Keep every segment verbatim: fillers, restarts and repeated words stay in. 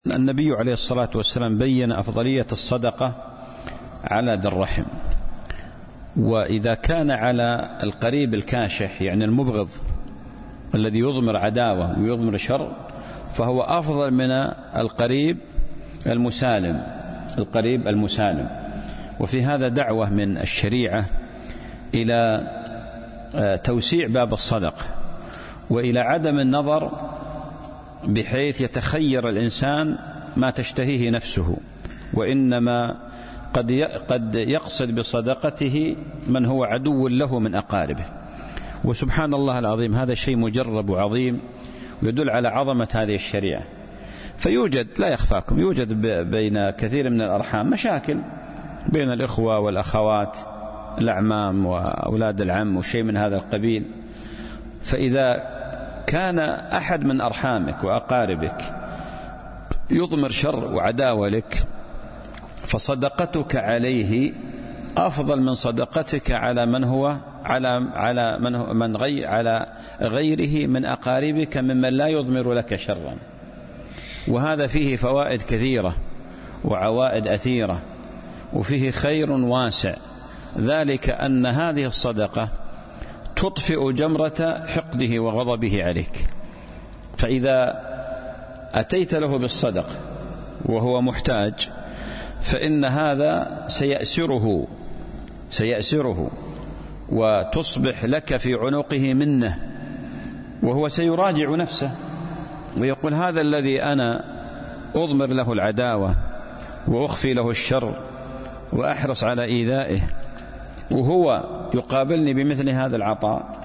النبي عليه الصلاة والسلام بين أفضلية الصدقة على ذي الرحم، وإذا كان على القريب الكاشح يعني المبغض الذي يضمر عداوة ويضمر شر فهو أفضل من القريب المسالم القريب المسالم. وفي هذا دعوة من الشريعة إلى توسيع باب الصدقة وإلى عدم النظر بحيث يتخير الإنسان ما تشتهيه نفسه، وإنما قد قد يقصد بصدقته من هو عدو له من أقاربه. وسبحان الله العظيم هذا شيء مجرب وعظيم ويدل على عظمة هذه الشريعة. فيوجد لا يخفاكم يوجد بين كثير من الأرحام مشاكل بين الإخوة والأخوات الأعمام وأولاد العم وشيء من هذا القبيل. فإذا كان أحد من أرحامك وأقاربك يضمر شر وعداوة لك فصدقتك عليه أفضل من صدقتك على من هو على على من هو من غير على غيره من أقاربك ممن لا يضمر لك شرا. وهذا فيه فوائد كثيرة وعوائد أثيرة وفيه خير واسع، ذلك أن هذه الصدقة تطفئ جمرة حقده وغضبه عليك. فإذا أتيت له بالصدقة وهو محتاج فإن هذا سيأسره سيأسره وتصبح لك في عنقه منه، وهو سيراجع نفسه ويقول هذا الذي أنا أضمر له العداوة وأخفي له الشر وأحرص على إيذائه وهو يقابلني بمثل هذا العطاء،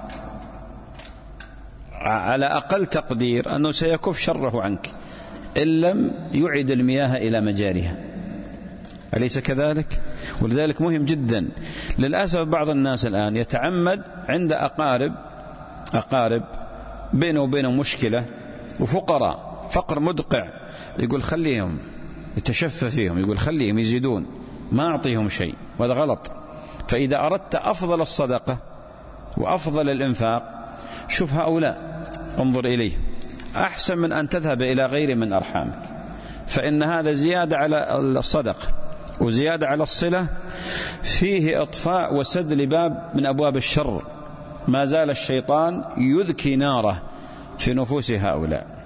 على أقل تقدير أنه سيكف شره عنك إن لم يعد المياه إلى مجاريها. أليس كذلك؟ ولذلك مهم جدا. للأسف بعض الناس الآن يتعمد عند أقارب أقارب بينه وبينه مشكلة وفقراء فقر مدقع يقول خليهم يتشفى فيهم، يقول خليهم يزيدون ما أعطيهم شيء، وهذا غلط. فإذا أردت أفضل الصدقة وأفضل الإنفاق شوف هؤلاء انظر إليه أحسن من أن تذهب إلى غير من أرحامك، فإن هذا زيادة على الصدقة وزيادة على الصلة، فيه إطفاء وسد لباب من أبواب الشر ما زال الشيطان يذكي ناره في نفوس هؤلاء.